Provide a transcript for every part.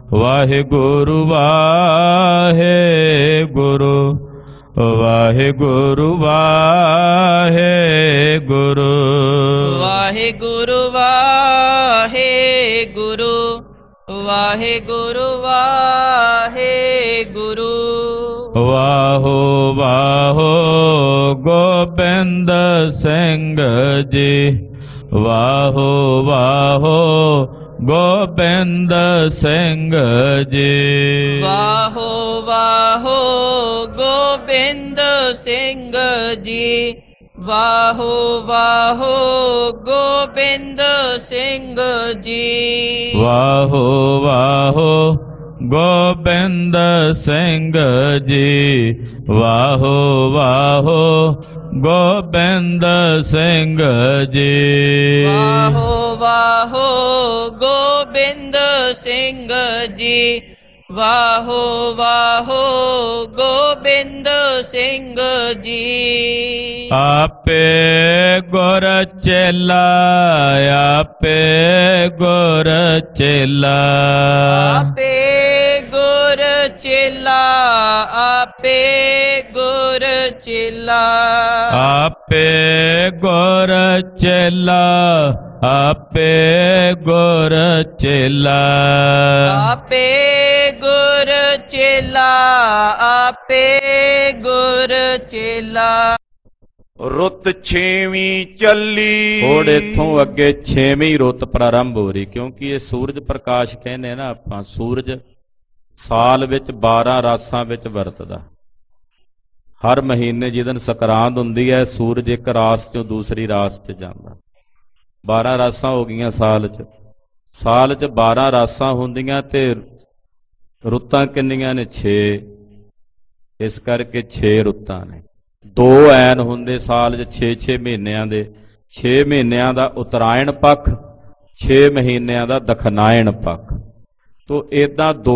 ਵਾਹਿਗੁਰੂ ਵਾਹਿਗੁਰੂ ਵਾਹਿਗੁਰੂ ਵਾਹਿਗੁਰੂ ਵਾਹਿਗੁਰੂ ਵਾਹਿਗੁਰੂ ਵਾਹਿਗੁਰੂ ਵਾਹਿਗੁਰੂ ਵਾਹੋ ਵਾਹੋ ਗੋਬਿੰਦ ਸਿੰਘ ਜੀ ਵਾਹੋ ਵਾਹੋ ਗੋਬਿੰਦ ਸਿੰਘ ਜੀ ਵਾਹੋ ਵਾਹੋ ਗੋਬਿੰਦ ਸਿੰਘ ਜੀ ਵਾਹੋ ਵਾਹੋ ਗੋਬਿੰਦ ਸਿੰਘ ਜੀ ਵਾਹੋ ਵਾਹੋ ਗੋਬਿੰਦ ਸਿੰਘ ਜੀ ਵਾਹੋ ਵਾਹੋ ਗੋਬਿੰਦ ਸਿੰਘ ਜੀ ਵਾਹੋ ਵਾਹੋ ਗੋਬਿੰਦ ਸਿੰਘ ਜੀ ਵਾਹੋ ਵਾਹੋ ਗੋਬਿੰਦ ਸਿੰਘ ਜੀ ਆਪੇ ਗੁਰ ਚੇਲਾ ਆਪੇ ਗੁਰ ਚੇਲਾ ਆਪੇ ਗੁਰ ਚੇਲਾ ਆਪੇ ਗੁਰ ਚੇਲਾ ਆਪੇ ਗੁਰ ਚੇਲਾ ਆਪੇ ਗੁਰ ਚੇਲਾ ਆਪੇ ਗੁਰ ਚੇਲਾ ਆਪੇ ਗੁਰ ਚੇਲਾ ਰੁੱਤ ਛੇਵੀਂ ਚੱਲੀ। ਹੁਣ ਇੱਥੋਂ ਅੱਗੇ 6ਵੀਂ ਰੁੱਤ ਪ੍ਰਾਰੰਭ ਹੋ ਰਹੀ, ਕਿਉਂਕਿ ਇਹ ਸੂਰਜ ਪ੍ਰਕਾਸ਼ ਕਹਿੰਦੇ ਨਾ ਆਪਾਂ। ਸੂਰਜ ਸਾਲ ਵਿੱਚ 12 ਰਾਸਾਂ ਵਿੱਚ ਵਰਤਦਾ। ਹਰ ਮਹੀਨੇ ਜਿਸ ਦਿਨ ਸੰਕਰਾਂਤ ਹੁੰਦੀ ਹੈ, ਸੂਰਜ ਇੱਕ ਰਾਸ ਚੋਂ ਦੂਸਰੀ ਰਾਸ 'ਚ ਜਾਂਦਾ। 12 ਰਾਸਾਂ ਹੋ ਗਈਆਂ ਸਾਲ 'ਚ। ਸਾਲ 'ਚ 12 ਰਾਸਾਂ ਹੁੰਦੀਆਂ ਤੇ ਰੁੱਤਾਂ ਕਿੰਨੀਆਂ ਨੇ? 6। ਇਸ ਕਰਕੇ 6 ਰੁੱਤਾਂ ਨੇ। 2 ਐਨ ਹੁੰਦੇ ਸਾਲ 'ਚ 6-6 ਮਹੀਨਿਆਂ ਦੇ। 6 ਮਹੀਨਿਆਂ ਦਾ ਉਤਰਾਇਣ ਪੱਖ, 6 ਮਹੀਨਿਆਂ ਦਾ ਦਖਨਾਇਣ ਪੱਖ। ਤੋ ਇਦਾਂ 2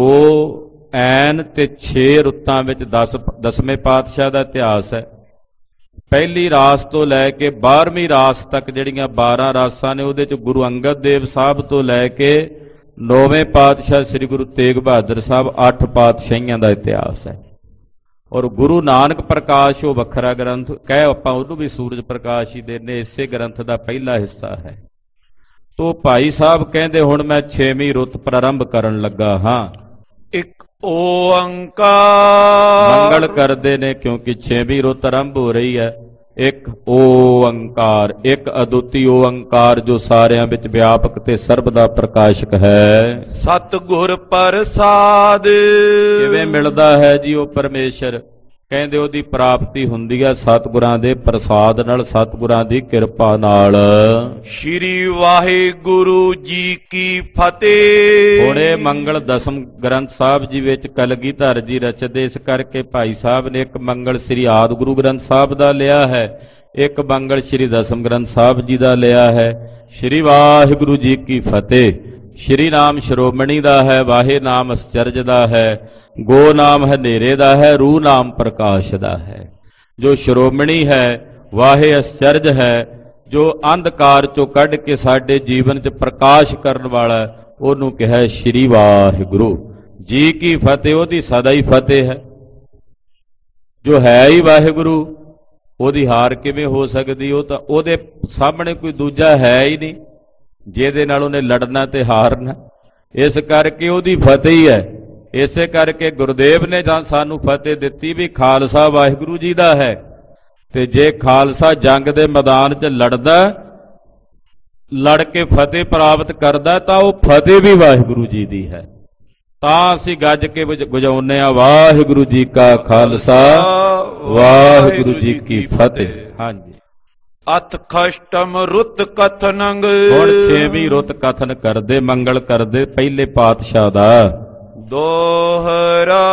ਐਨ ਤੇ 6 ਰੁੱਤਾਂ ਵਿੱਚ 10ਵੇਂ ਪਾਤਸ਼ਾਹ ਦਾ ਇਤਿਹਾਸ ਹੈ। ਪਹਿਲੀ ਰਾਸ ਤੋਂ ਲੈ ਕੇ 12ਵੀਂ ਰਾਸ ਤੱਕ ਜਿਹੜੀਆਂ 12 ਰਾਸਾਂ ਨੇ, ਉਹਦੇ 'ਚ ਗੁਰੂ ਅੰਗਦ ਦੇਵ ਸਾਹਿਬ ਤੋਂ ਲੈ ਕੇ 9ਵੇਂ ਪਾਤਸ਼ਾਹ ਸ੍ਰੀ ਗੁਰੂ ਤੇਗ ਬਹਾਦਰ ਸਾਹਿਬ 8 ਪਾਤਸ਼ਾਹੀਆਂ ਦਾ ਇਤਿਹਾਸ ਹੈ। ਔਰ ਗੁਰੂ ਨਾਨਕ ਪ੍ਰਕਾਸ਼ ਉਹ ਵੱਖਰਾ ਗ੍ਰੰਥ ਕਹਿ, ਆਪਾਂ ਉਹਨੂੰ ਵੀ ਸੂਰਜ ਪ੍ਰਕਾਸ਼ ਹੀ ਦਿੰਦੇ, ਇਸੇ ਗ੍ਰੰਥ ਦਾ ਪਹਿਲਾ ਹਿੱਸਾ ਹੈ। ਤੋ ਭਾਈ ਸਾਹਿਬ ਕਹਿੰਦੇ ਹੁਣ ਮੈਂ 6ਵੀਂ ਰੁੱਤ ਪ੍ਰਾਰੰਭ ਕਰਨ ਲੱਗਾ ਹਾਂ। ਇੱਕ ਓੰਕਾਰ ਮੰਗਲ ਕਰਦੇ ਨੇ, ਕਿਉਂਕਿ 6ਵੀਂ ਰੁੱਤ ਆਰੰਭ ਹੋ ਰਹੀ ਹੈ। ਇੱਕ ਓੰਕਾਰ, ਇੱਕ ਅਦੁੱਤੀ ਓੰਕਾਰ ਜੋ ਸਾਰਿਆਂ ਵਿੱਚ ਵਿਆਪਕ ਤੇ ਸਰਬ ਦਾ ਪ੍ਰਕਾਸ਼ਕ ਹੈ। ਸਤਿਗੁਰ ਪ੍ਰਸਾਦ ਕਿਵੇਂ ਮਿਲਦਾ ਹੈ ਜੀ ਉਹ ਪਰਮੇਸ਼ਰ? ਕਹਿੰਦੇ ਉਹਦੀ ਪ੍ਰਾਪਤੀ ਹੁੰਦੀ ਹੈ ਸਤਿਗੁਰਾਂ ਦੇ ਪ੍ਰਸਾਦ ਨਾਲ, ਸਤਿਗੁਰਾਂ ਦੀ ਕਿਰਪਾ ਨਾਲ। ਸ਼੍ਰੀ ਵਾਹਿਗੁਰੂ ਜੀ ਕੀ ਫਤਿਹ। ਹੁਣ ਇਹ ਮੰਗਲ ਦਸਮ ਗ੍ਰੰਥ ਸਾਹਿਬ ਜੀ ਵਿੱਚ ਕਲਗੀਧਰ ਜੀ ਰਚਦੇ, ਇਸ ਕਰਕੇ ਭਾਈ ਸਾਹਿਬ ਨੇ ਇੱਕ ਮੰਗਲ ਸ੍ਰੀ ਆਦਿ ਗੁਰੂ ਗ੍ਰੰਥ ਸਾਹਿਬ ਦਾ ਲਿਆ ਹੈ, ਇੱਕ ਮੰਗਲ ਸ੍ਰੀ ਦਸਮ ਗ੍ਰੰਥ ਸਾਹਿਬ ਜੀ ਦਾ ਲਿਆ ਹੈ। ਸ਼੍ਰੀ ਵਾਹਿਗੁਰੂ ਜੀ ਕੀ ਫਤਿਹ। ਸ਼੍ਰੀ ਨਾਮ ਸ਼੍ਰੋਮਣੀ ਦਾ ਹੈ, ਵਾਹੇ ਨਾਮ ਅਸਚਰਜ ਦਾ ਹੈ, ਗੋ ਨਾਮ ਹਨੇਰੇ ਦਾ ਹੈ, ਰੂਹ ਨਾਮ ਪ੍ਰਕਾਸ਼ ਦਾ ਹੈ। ਜੋ ਸ਼੍ਰੋਮਣੀ ਹੈ, ਵਾਹੇ ਅਸਚਰਜ ਹੈ, ਜੋ ਅੰਧਕਾਰ ਚੋਂ ਕੱਢ ਕੇ ਸਾਡੇ ਜੀਵਨ 'ਚ ਪ੍ਰਕਾਸ਼ ਕਰਨ ਵਾਲਾ, ਉਹਨੂੰ ਕਿਹਾ ਸ਼੍ਰੀ ਵਾਹਿਗੁਰੂ ਜੀ ਕੀ ਫਤਿਹ। ਉਹਦੀ ਸਦਾ ਹੀ ਫਤਿਹ ਹੈ। ਜੋ ਹੈ ਹੀ ਵਾਹਿਗੁਰੂ, ਉਹਦੀ ਹਾਰ ਕਿਵੇਂ ਹੋ ਸਕਦੀ? ਉਹ ਤਾਂ ਉਹਦੇ ਸਾਹਮਣੇ ਕੋਈ ਦੂਜਾ ਹੈ ਹੀ ਨਹੀਂ ਜਿਹਦੇ ਨਾਲ ਉਹਨੇ ਲੜਨਾ ਤੇ ਹਾਰਨਾ। ਇਸ ਕਰਕੇ ਉਹਦੀ ਫਤਿਹ ਹੀ ਹੈ। ਇਸੇ ਕਰਕੇ ਗੁਰਦੇਵ ਨੇ ਸਾਨੂੰ ਫਤਿਹ ਦਿੱਤੀ ਵੀ ਖਾਲਸਾ ਵਾਹਿਗੁਰੂ ਜੀ ਦਾ ਹੈ। ਤੇ ਜੇ ਖਾਲਸਾ ਜੰਗ ਦੇ ਮੈਦਾਨ 'ਚ ਲੜਦਾ, ਲੜ ਕੇ ਫਤਿਹ ਪ੍ਰਾਪਤ ਕਰਦਾ, ਤਾਂ ਉਹ ਫਤਿਹ ਵੀ ਵਾਹਿਗੁਰੂ ਜੀ ਦੀ ਹੈ। ਤਾਂ ਅਸੀਂ ਗੱਜ ਕੇ ਵਜਾਉਂਦੇ ਹਾਂ ਵਾਹਿਗੁਰੂ ਜੀ ਕਾ ਖਾਲਸਾ ਵਾਹਿਗੁਰੂ ਜੀ ਕੀ ਫਤਿਹ। ਹਾਂਜੀ। ਅਥ ਖਸ਼ਟਮ ਰੁੱਤ ਕਥਨੰਗ। ਹੁਣ 6ਵੀਂ ਰੁੱਤ ਕਥਨ ਕਰਦੇ, ਮੰਗਲ ਕਰਦੇ ਪਹਿਲੇ ਪਾਤਸ਼ਾਹ ਦਾ। ਦੋਹਰਾ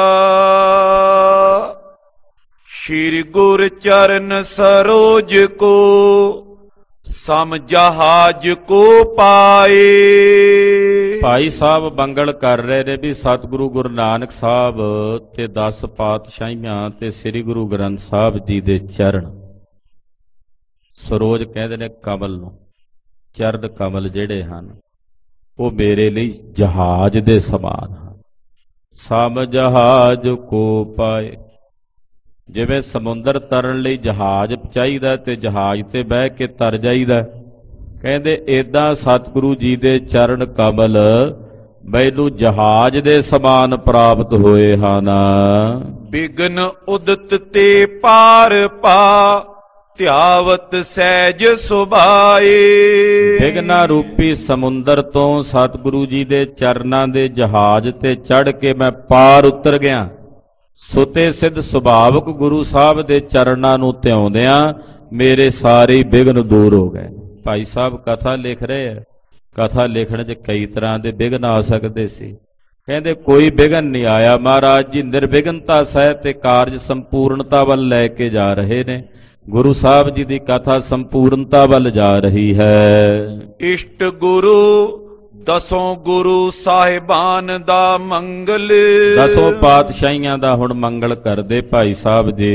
ਸ਼੍ਰੀ ਗੁਰ ਚਰਨ ਸਰੋਜ ਕੋ ਸਮ ਜਹਾਜ ਕੋ ਪਾਏ। ਭਾਈ ਸਾਹਿਬ ਮੰਗਲ ਕਰ ਰਹੇ ਨੇ ਵੀ ਸਤਿਗੁਰੂ ਗੁਰੂ ਨਾਨਕ ਸਾਹਿਬ ਤੇ 10 ਪਾਤਸ਼ਾਹੀਆਂ ਤੇ ਸ੍ਰੀ ਗੁਰੂ ਗ੍ਰੰਥ ਸਾਹਿਬ ਜੀ ਦੇ ਚਰਨ। ਸਰੋਜ ਕਹਿੰਦੇ ਨੇ ਕਮਲ ਨੂੰ। ਚਰਨ ਕਮਲ ਜਿਹੜੇ ਹਨ ਉਹ ਮੇਰੇ ਲਈ ਜਹਾਜ਼ ਦੇ ਸਮਾਨ ਹਨ। ਸਮ ਜਹਾਜ ਕੋ ਪਾਏ। ਜਿਵੇਂ ਸਮੁੰਦਰ ਤਰਨ ਲਈ ਜਹਾਜ਼ ਚਾਹੀਦਾ ਤੇ ਜਹਾਜ਼ ਤੇ ਬਹਿ ਕੇ ਤਰ ਜਾਈਦਾ, ਕਹਿੰਦੇ ਏਦਾਂ ਸਤਿਗੁਰੂ ਜੀ ਦੇ ਚਰਨ ਕਮਲ ਮੈਨੂੰ ਜਹਾਜ਼ ਦੇ ਸਮਾਨ ਪ੍ਰਾਪਤ ਹੋਏ ਹਨ। ਬਿਗਨ ਉਦਤ ਤੇ ਪਾਰ ਪਾ, ਧਿਆਵਤ ਸਹਿਜ ਸੁਭਾਏ। ਬਿਗਨਾ ਰੂਪੀ ਸਮੁੰਦਰ ਤੋਂ ਸਤਿਗੁਰੂ ਜੀ ਦੇ ਚਰਨਾਂ ਦੇ ਜਹਾਜ਼ ਤੇ ਚੜ੍ਹ ਕੇ ਮੈਂ ਪਾਰ ਉਤਰ ਗਿਆ। ਸੁਤੇ ਸਿੱਧ ਸੁਭਾਵਕ ਗੁਰੂ ਸਾਹਿਬ ਦੇ ਚਰਨਾਂ ਨੂੰ ਧਿਆਉਂਦਿਆਂ ਮੇਰੇ ਸਾਰੇ ਬਿਗਨ ਦੂਰ ਹੋ ਗਏ। ਭਾਈ ਸਾਹਿਬ ਕਥਾ ਲਿਖ ਰਹੇ ਆ, ਕਥਾ ਲਿਖਣ 'ਚ ਕਈ ਤਰ੍ਹਾਂ ਦੇ ਬਿਗਨ ਆ ਸਕਦੇ ਸੀ, ਕਹਿੰਦੇ ਕੋਈ ਬਿਗਨ ਨਹੀਂ ਆਇਆ। ਮਹਾਰਾਜ ਜੀ ਨਿਰਵਿਘਨਤਾ ਸਹਿਤ ਤੇ ਕਾਰਜ ਸੰਪੂਰਨਤਾ ਵੱਲ ਲੈ ਕੇ ਜਾ ਰਹੇ ਨੇ। ਗੁਰੂ ਸਾਹਿਬ ਜੀ ਦੀ ਕਥਾ ਸੰਪੂਰਨਤਾ ਵੱਲ ਜਾ ਰਹੀ ਹੈ। ਇਸ਼ਟ ਗੁਰੂ ਦਸੋਂ ਗੁਰੂ ਸਾਹਿਬਾਨ ਦਾ ਮੰਗਲ, ਦਸੋਂ ਪਾਤਸ਼ਾਹੀਆਂ ਦਾ ਹੁਣ ਮੰਗਲ ਕਰਦੇ ਭਾਈ ਸਾਹਿਬ ਜੀ।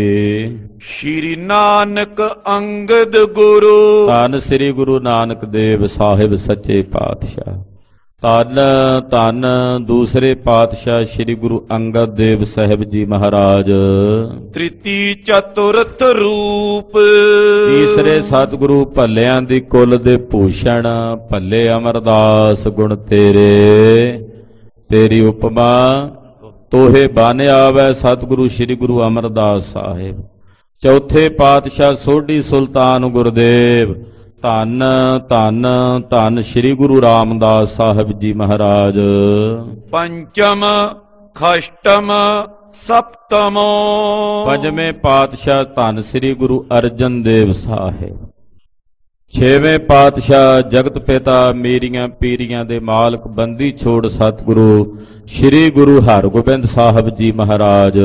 ਸ਼੍ਰੀ ਨਾਨਕ ਅੰਗਦ ਗੁਰੂ, ਧੰਨ ਸ੍ਰੀ ਗੁਰੂ ਨਾਨਕ ਦੇਵ ਸਾਹਿਬ ਸੱਚੇ ਪਾਤਸ਼ਾਹ। ਧੰਨ ਧੰਨ ਦੂਸਰੇ ਪਾਤਸ਼ਾਹ ਸ੍ਰੀ ਗੁਰੂ ਅੰਗਦ ਦੇਵ ਸਾਹਿਬ ਜੀ ਮਹਾਰਾਜ। ਤ੍ਰਿਤੀ ਚਤੁਰਥ ਰੂਪ, ਤੀਸਰੇ ਸਤਿਗੁਰੂ ਭੱਲਿਆਂ ਦੀ ਕੁਲ ਦੇ ਭੂਸ਼ਣ। ਭੱਲੇ ਅਮਰਦਾਸ ਗੁਣ ਤੇਰੇ, ਤੇਰੀ ਉਪਮਾ ਤੋਹੇ ਬਨ ਆਵੈ ਸਤਿਗੁਰੂ ਸ੍ਰੀ ਗੁਰੂ ਅਮਰਦਾਸ ਸਾਹਿਬ। ਚੌਥੇ ਪਾਤਸ਼ਾਹ ਸੋਢੀ ਸੁਲਤਾਨ ਗੁਰਦੇਵ। ਧੰਨ ਧੰਨ ਧੰਨ ਸ੍ਰੀ ਗੁਰੂ ਰਾਮਦਾਸ ਸਾਹਿਬ ਜੀ ਮਹਾਰਾਜ। ਪੰਚਮ ਖਸ਼ਟਮ ਸਪਤਮ, ਪੰਜਵੇਂ ਪਾਤਸ਼ਾਹ ਧੰਨ ਸ੍ਰੀ ਗੁਰੂ ਅਰਜਨ ਦੇਵ ਸਾਹਿਬ। ਛੇਵੇਂ ਪਾਤਸ਼ਾਹ ਜਗਤ ਪਿਤਾ ਮੇਰੀਆਂ ਪੀਰੀਆਂ ਦੇ ਮਾਲਕ ਬੰਦੀ ਛੋੜ ਸਤਿਗੁਰੂ ਸ੍ਰੀ ਗੁਰੂ ਹਰਗੋਬਿੰਦ ਸਾਹਿਬ ਜੀ ਮਹਾਰਾਜ।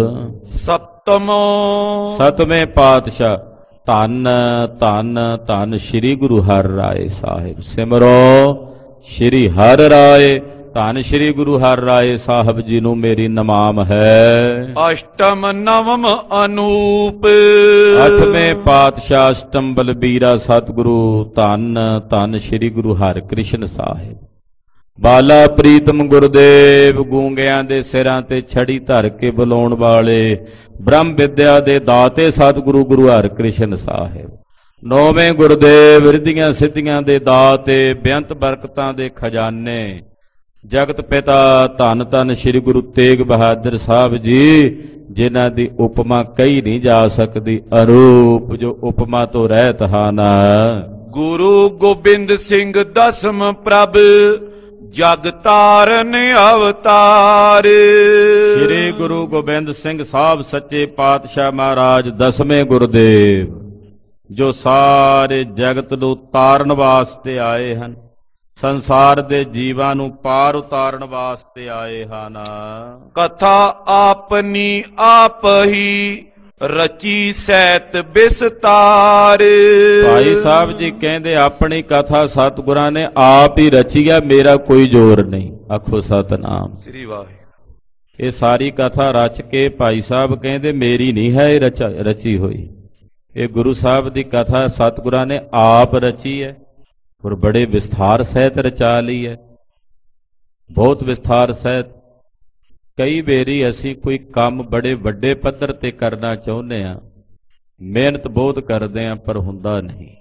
ਸਪਤਮ ਸਤਵੇਂ ਪਾਤਸ਼ਾਹ ਧੰਨ ਧੰਨ ਧੰਨ ਸ੍ਰੀ ਗੁਰੂ ਹਰਿ ਰਾਏ ਸਾਹਿਬ। ਸਿਮਰੋ ਸ੍ਰੀ ਹਰਿ ਰਾਏ। ਧੰਨ ਸ੍ਰੀ ਗੁਰੂ ਹਰਿ ਰਾਏ ਸਾਹਿਬ ਜੀ ਨੂੰ ਮੇਰੀ ਨਮਾਮ ਹੈ। ਅਸ਼ਟਮ ਨਵਮ ਅਨੂਪ, ਅੱਠਵੇਂ ਪਾਤਸ਼ਾਹ ਅਸ਼ਟਮ ਬਲਬੀਰਾ ਸਤਿਗੁਰੂ ਧੰਨ ਧੰਨ ਸ੍ਰੀ ਗੁਰੂ ਹਰਿ ਕ੍ਰਿਸ਼ਨ ਸਾਹਿਬ। ਬਾਲਾ ਪ੍ਰੀਤਮ ਗੁਰਦੇਵ, ਗੂੰਗਿਆਂ ਦੇ ਸਿਰਾਂ ਤੇ ਛੜੀ ਧਰ ਕੇ ਬੁਲਾਉਣ ਵਾਲੇ ਬ੍ਰਹਮ ਵਿਦਿਆ ਦੇ ਦਾਤੇ ਸਤਿਗੁਰੂ ਗੁਰੂ ਹਰਿਕ੍ਰਿਸ਼ਨ ਸਾਹਿਬ। ਨੌਵੇਂ ਗੁਰਦੇਵ, ਰਿੱਧੀਆਂ ਸਿੱਧੀਆਂ ਦੇ ਦਾਤੇ, ਬੇਅੰਤ ਬਰਕਤਾਂ ਦੇ ਖਜ਼ਾਨੇ, ਜਗਤ ਪਿਤਾ ਧੰਨ ਧੰਨ ਸ੍ਰੀ ਗੁਰੂ ਤੇਗ ਬਹਾਦਰ ਸਾਹਿਬ ਜੀ, ਜਿਨ੍ਹਾਂ ਦੀ ਉਪਮਾ ਕਹੀ ਨਹੀਂ ਜਾ ਸਕਦੀ, ਅਰੂਪ ਜੋ ਉਪਮਾ ਤੋਂ ਰਹਿਤ ਹਨ। ਗੁਰੂ ਗੋਬਿੰਦ ਸਿੰਘ ਦਸਮ ਪ੍ਰਭ, ਜਗ ਤਾਰਨ ਅਵਤਾਰ। ਸ੍ਰੀ ਗੁਰੂ ਗੋਬਿੰਦ ਸਿੰਘ ਸਾਹਿਬ ਸੱਚੇ ਪਾਤਸ਼ਾਹ ਮਹਾਰਾਜ ਦਸਵੇਂ ਗੁਰਦੇਵ, ਜੋ ਸਾਰੇ ਜਗਤ ਨੂੰ ਤਾਰਨ ਵਾਸਤੇ ਆਏ ਹਨ, ਸੰਸਾਰ ਦੇ ਜੀਵਾਂ ਨੂੰ ਪਾਰ ਉਤਾਰਨ ਵਾਸਤੇ ਆਏ ਹਨ। ਕਥਾ ਆਪਨੀ ਆਪ ਹੀ ਰਚੀ ਸੈਤ ਬਿਸਤਾਰ। ਭਾਈ ਸਾਹਿਬ ਜੀ ਕਹਿੰਦੇ ਆਪਣੀ ਕਥਾ ਸਤਿਗੁਰਾਂ ਨੇ ਆਪ ਹੀ ਰਚੀ ਹੈ, ਮੇਰਾ ਕੋਈ ਜ਼ੋਰ ਨਹੀਂ। ਆਖੋ ਸਤਿਨਾਮ ਸ੍ਰੀ ਵਾਹਿਗੁਰੂ। ਇਹ ਸਾਰੀ ਕਥਾ ਰਚ ਕੇ ਭਾਈ ਸਾਹਿਬ ਕਹਿੰਦੇ ਮੇਰੀ ਨਹੀਂ ਹੈ, ਇਹ ਰਚੀ ਹੋਈ। ਇਹ ਗੁਰੂ ਸਾਹਿਬ ਦੀ ਕਥਾ ਸਤਿਗੁਰਾਂ ਨੇ ਆਪ ਰਚੀ ਹੈ ਔਰ ਬੜੇ ਵਿਸਥਾਰ ਸਹਿਤ ਰਚਾ ਲਈ ਹੈ, ਬਹੁਤ ਵਿਸਥਾਰ ਸਹਿਤ। ਕਈ ਵਾਰੀ ਅਸੀਂ ਕੋਈ ਕੰਮ ਬੜੇ ਵੱਡੇ ਪੱਧਰ ਤੇ ਕਰਨਾ ਚਾਹੁੰਦੇ ਹਾਂ, ਮਿਹਨਤ ਬਹੁਤ ਕਰਦੇ ਹਾਂ ਪਰ ਹੁੰਦਾ ਨਹੀਂ।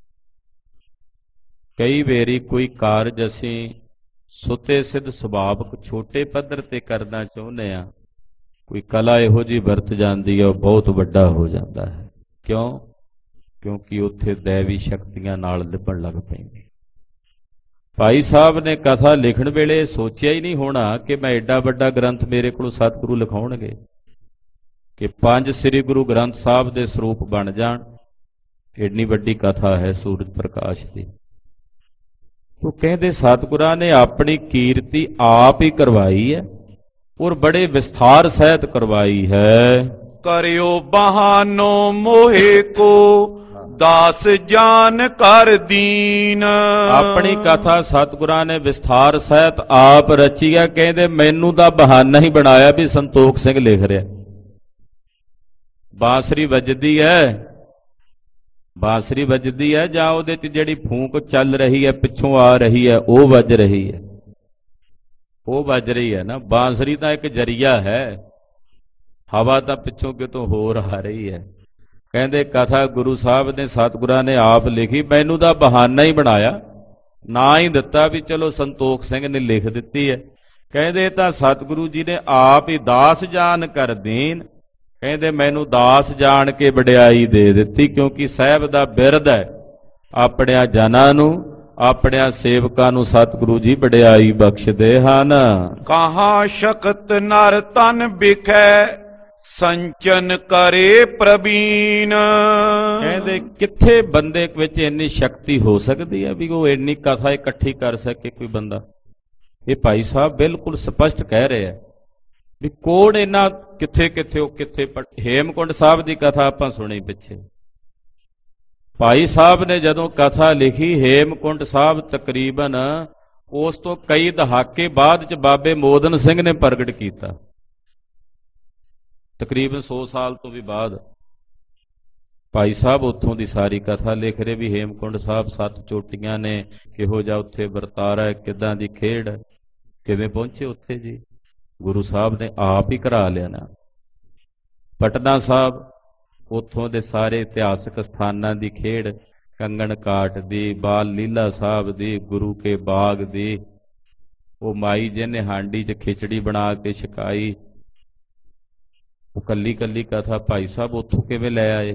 ਕਈ ਵਾਰੀ ਕੋਈ ਕਾਰਜ ਅਸੀਂ ਸੁਤੇ ਸਿੱਧ ਸੁਭਾਵਕ ਛੋਟੇ ਪੱਧਰ ਤੇ ਕਰਨਾ ਚਾਹੁੰਦੇ ਹਾਂ, ਕੋਈ ਕਲਾ ਇਹੋ ਜਿਹੀ ਵਰਤ ਜਾਂਦੀ ਹੈ ਉਹ ਬਹੁਤ ਵੱਡਾ ਹੋ ਜਾਂਦਾ ਹੈ। ਕਿਉਂ? ਕਿਉਂਕਿ ਉੱਥੇ ਦੈਵੀ ਸ਼ਕਤੀਆਂ ਨਾਲ ਲਿਪਣ ਲੱਗ ਪੈਂਦੀ। ਭਾਈ ਸਾਹਿਬ ਨੇ ਕਥਾ ਲਿਖਣ ਵੇਲੇ ਸੋਚਿਆ ਹੀ ਨਹੀਂ ਹੋਣਾ ਕਿ ਮੈਂ ਐਡਾ ਵੱਡਾ ਗ੍ਰੰਥ ਮੇਰੇ ਕੋਲ ਸਤਿਗੁਰੂ ਲਿਖਾਉਣਗੇ, ਕਿ 5 ਸ੍ਰੀ ਗੁਰੂ ਗ੍ਰੰਥ ਸਾਹਿਬ ਦੇ ਸਰੂਪ ਬਣ ਜਾਣ। ਏਡੀ ਵੱਡੀ ਕਥਾ ਹੈ ਸੂਰਜ ਪ੍ਰਕਾਸ਼ ਦੀ। ਉਹ ਕਹਿੰਦੇ ਸਤਿਗੁਰਾਂ ਨੇ ਆਪਣੀ ਕੀਰਤੀ ਆਪ ਹੀ ਕਰਵਾਈ ਹੈ ਔਰ ਬੜੇ ਵਿਸਥਾਰ ਸਹਿਤ ਕਰਵਾਈ ਹੈ। ਕਰਿਓ ਬਹਾਨੋ ਮੋਹਿ ਕੋ ਦਾਸ ਜਾਨ ਕਰ ਦੀਨ। ਆਪਣੀ ਕਥਾ ਸਤਿਗੁਰਾਂ ਨੇ ਵਿਸਥਾਰ ਸਹਿਤ ਆਪ ਰਚੀ ਹੈ। ਕਹਿੰਦੇ ਮੈਨੂੰ ਤਾਂ ਬਹਾਨਾ ਹੀ ਬਣਾਇਆ ਵੀ ਸੰਤੋਖ ਸਿੰਘ ਲਿਖ ਰਿਹਾ। ਬਾਂਸਰੀ ਵੱਜਦੀ ਹੈ, ਬਾਂਸਰੀ ਵੱਜਦੀ ਹੈ ਜਾਂ ਉਹਦੇ 'ਚ ਜਿਹੜੀ ਫੂਕ ਚੱਲ ਰਹੀ ਹੈ ਪਿੱਛੋਂ ਆ ਰਹੀ ਹੈ ਉਹ ਵੱਜ ਰਹੀ ਹੈ। ਉਹ ਵੱਜ ਰਹੀ ਹੈ ਨਾ। ਬਾਂਸਰੀ ਤਾਂ ਇੱਕ ਜਰੀਆ ਹੈ, ਹਵਾ ਤਾਂ ਪਿੱਛੋਂ ਕਿਤੋਂ ਹੋਰ ਆ ਰਹੀ ਹੈ। ਕਹਿੰਦੇ ਕਥਾ ਗੁਰੂ ਸਾਹਿਬ ਨੇ, ਸਤਿਗੁਰਾਂ ਨੇ ਆਪ ਲਿਖੀ, ਮੈਨੂੰ ਤਾਂ ਬਹਾਨਾ ਹੀ ਬਣਾਇਆ, ਨਾ ਹੀ ਦਿੱਤਾ ਵੀ ਚਲੋ ਸੰਤੋਖ ਸਿੰਘ ਨੇ ਲਿਖ ਦਿੱਤੀ ਹੈ। ਕਹਿੰਦੇ ਤਾਂ ਸਤਿਗੁਰੂ ਜੀ ਨੇ ਆਪ ਹੀ ਦਾਸ ਜਾਣ ਕਰ ਦੀਨ, ਕਹਿੰਦੇ ਮੈਨੂੰ ਦਾਸ ਜਾਣ ਕੇ ਵਡਿਆਈ ਦੇ ਦਿੱਤੀ, ਕਿਉਂਕਿ ਸਾਹਿਬ ਦਾ ਬਿਰਦ ਹੈ ਆਪਣਿਆਂ ਜਨਾਂ ਨੂੰ, ਆਪਣਿਆਂ ਸੇਵਕਾਂ ਨੂੰ ਸਤਿਗੁਰੂ ਜੀ ਵਡਿਆਈ ਬਖਸ਼ਦੇ ਹਨ। ਕਹਾਂ ਸ਼ਕਤ ਨਰ ਤਨ ਬਿਖੈ, ਸੰਚਨ ਕਰੇ ਪ੍ਰਬੀਨ। ਕਹਿੰਦੇ ਕਿੱਥੇ ਬੰਦੇ ਵਿੱਚ ਇੰਨੀ ਸ਼ਕਤੀ ਹੋ ਸਕਦੀ ਹੈ ਵੀ ਉਹ ਇੰਨੀ ਕਥਾ ਇਕੱਠੀ ਕਰ ਸਕੇ ਕੋਈ ਬੰਦਾ। ਇਹ ਭਾਈ ਸਾਹਿਬ ਬਿਲਕੁਲ ਸਪਸ਼ਟ ਕਹਿ ਰਹੇ ਆ ਵੀ ਕੌਣ ਇੰਨਾ, ਕਿੱਥੇ ਕਿੱਥੇ ਉਹ ਕਿੱਥੇ। ਹੇਮਕੁੰਡ ਸਾਹਿਬ ਦੀ ਕਥਾ ਆਪਾਂ ਸੁਣੀ ਪਿੱਛੇ, ਭਾਈ ਸਾਹਿਬ ਨੇ ਜਦੋਂ ਕਥਾ ਲਿਖੀ ਹੇਮਕੁੰਡ ਸਾਹਿਬ ਤਕਰੀਬਨ ਉਸ ਤੋਂ ਕਈ ਦਹਾਕੇ ਬਾਅਦ ਚ ਬਾਬੇ ਮੋਦਨ ਸਿੰਘ ਨੇ ਪ੍ਰਗਟ ਕੀਤਾ, ਤਕਰੀਬਨ 100 ਸਾਲ ਤੋਂ ਵੀ ਬਾਅਦ। ਭਾਈ ਸਾਹਿਬ ਉੱਥੋਂ ਦੀ ਸਾਰੀ ਕਥਾ ਲਿਖ ਰਹੇ ਵੀ ਹੇਮਕੁੰਡ ਸਾਹਿਬ 7 ਚੋਟੀਆਂ ਨੇ, ਕਿਹੋ ਜਿਹਾ ਉੱਥੇ ਵਰਤਾਰਾ ਹੈ, ਕਿੱਦਾਂ ਦੀ ਖੇਡ, ਕਿਵੇਂ ਪਹੁੰਚੇ ਉੱਥੇ ਜੀ। ਗੁਰੂ ਸਾਹਿਬ ਨੇ ਆਪ ਹੀ ਕਰਾ ਲਿਆ ਨਾ। ਪਟਨਾ ਸਾਹਿਬ, ਉੱਥੋਂ ਦੇ ਸਾਰੇ ਇਤਿਹਾਸਕ ਸਥਾਨਾਂ ਦੀ ਖੇਡ, ਕੰਗਣ ਘਾਟ ਦੀ, ਬਾਲ ਲੀਲਾ ਸਾਹਿਬ ਦੀ, ਗੁਰੂ ਕੇ ਬਾਗ ਦੀ, ਉਹ ਮਾਈ ਜਿਹਨੇ ਹਾਂਡੀ 'ਚ ਖਿਚੜੀ ਬਣਾ ਕੇ ਛਕਾਈ, ਉਹ ਕੱਲੀ ਕੱਲੀ ਕਥਾ ਭਾਈ ਸਾਹਿਬ ਉੱਥੋਂ ਕਿਵੇਂ ਲੈ ਆਏ।